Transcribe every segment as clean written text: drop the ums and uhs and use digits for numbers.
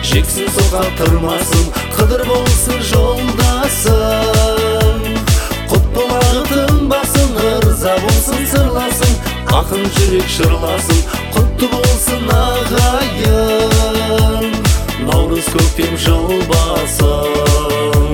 жексін соқа тұрмасын, қыдыр болсын жолдасың. Құт бұлағы тынбасын, ырза болсын сырласын, ақын жүрек шырласын, құтты болсын ағайын. Наурыз көктем жыл басын.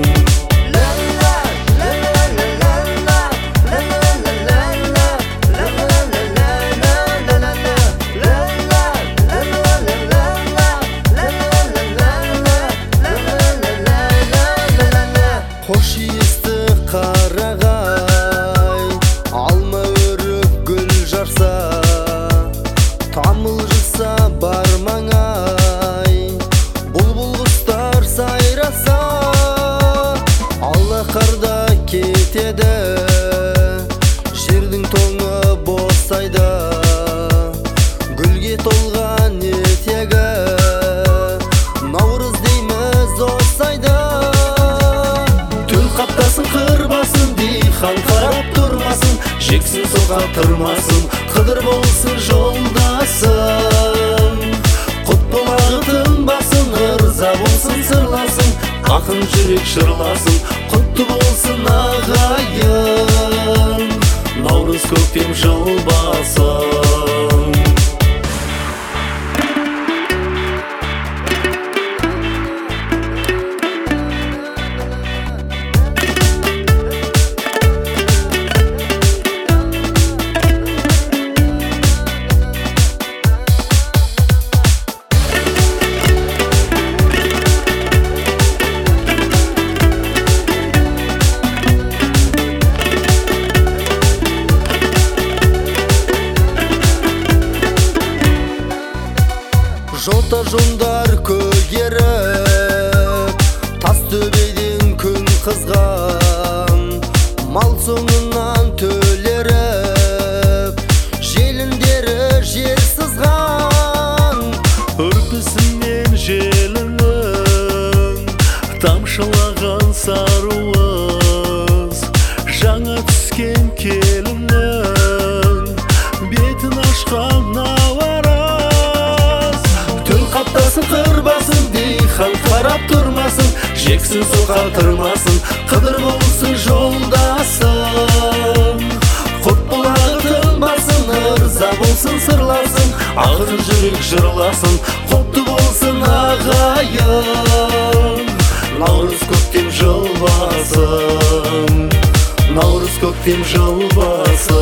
Хош иісті қарағай, алма өрік гүл жарса, тамыл жыса бар маңай, бұлбұл құстар сайраса, алла қарда кетеді, жердің тоңы босайды, гүлге толған етегі, наурыз дейміз осайды. Қаптасын қырбасын, дихан қарап тұрмасын, жексін соқа тұрмасын, қыдыр болсын жолдасың. Құт бұлағы тынбасын, ырза болсын сырласын, ақын жүрек шырласын, құтты болсын ағайын. Наурыз көктем жыл басын. Жота жондар көгеріп, тас төбеден күн қызған, мал соңынан төлеріп, желіндері жер сызған. Үрпісінен желінің тамшылаған саруыз, жаңа түскен келінің бетін ашқан қаптасын қырбасын, дихан қарап тұрмасын, жексін соқа тұрмасын, қыдыр болсын жолдасың. Құт бұлағы тынбасын, ырза болсын сырласын, ақын жүрек жырласын, құтты болсын ағайын. Наурыз көктем жыл басын, наурыз көктем жыл басын.